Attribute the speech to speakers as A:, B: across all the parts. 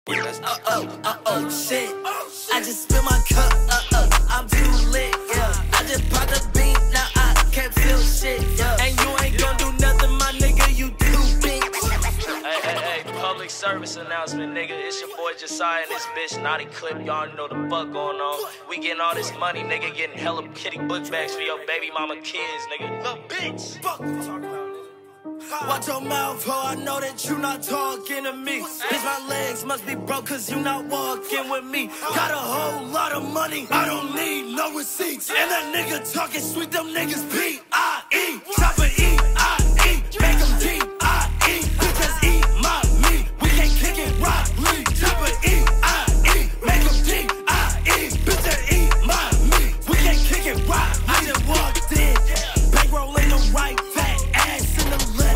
A: Shit. I just spill my cup, I'm too lit, yeah. I just popped the beat, now I can't feel shit, yeah. And you ain't gon' do nothing, my nigga, you too big.
B: Hey, public service announcement, nigga. It's your boy Josiah and this bitch Naughty Clip. Y'all know the fuck going on. We getting all this money, nigga. Getting hella kitty book bags for your baby mama kids, nigga. Little bitch. Fuck.
A: Watch your mouth, ho, I know that you not talking to me. Bitch, my legs must be broke cause you not walking with me. Got a whole lot of money, I don't need no receipts. And that nigga talking sweet, them niggas P-I-E. Chopper E-I-E, make them D-I-E. Bitches eat my meat, we can't kick it right, leave. Chopper E-I-E, make them D-I-E. Bitches eat my meat, we can't kick it right. I just walked in, bankroll in the right, fat ass in the left.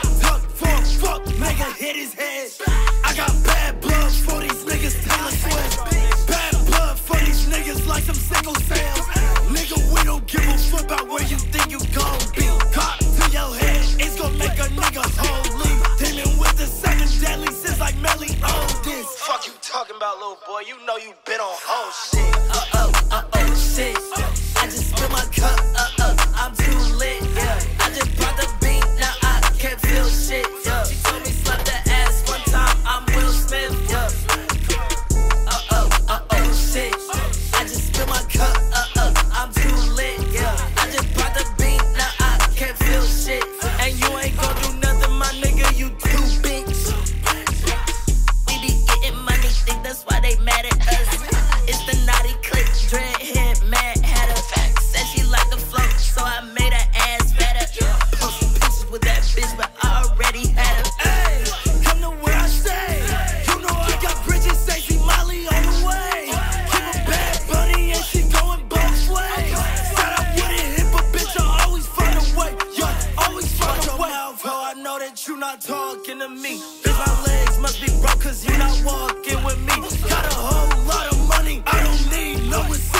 A: Nigga hit his head. I got bad blood for these niggas, Taylor Swift. Bad blood for these niggas like some sickle cells. Nigga, we don't give a fuck about where you think you gon' be. Caught to your head, it's gon' make a nigga holy. Dealing with the 7 deadlies is like Melly Oldest.
B: Fuck you talking about, little boy? You know you been on whole shit.
A: Shit. I just spill my cup, I'm too lit, yeah. I just brought the beat, now I can't feel shit, yeah. She told me slap that ass one time, I'm Will Smith, yeah. Shit. I just spill my cup, I'm too lit, yeah. I just brought the beat, now I can't feel shit. And you ain't gon' do nothing, my nigga, you too bitch. We be getting money, think that's why they mad at us. It's the Naughty Clip, dread head, mad hatter. Said she like the flow, so I made her ass better. Posting pictures with that bitch, but I already had her. Hey, come to where I stay. You know I got Bridget, Stacey, Molly on the way. Keep a bad bunny and she going both ways. Said I wouldn't hit, but bitch, I always find a way. Yo, always find a way. Mouth, ho, I know that you not talking to me. Bitch, my legs must be broke cause you not walking with me. Got a whole lot of money, I don't need no receipt.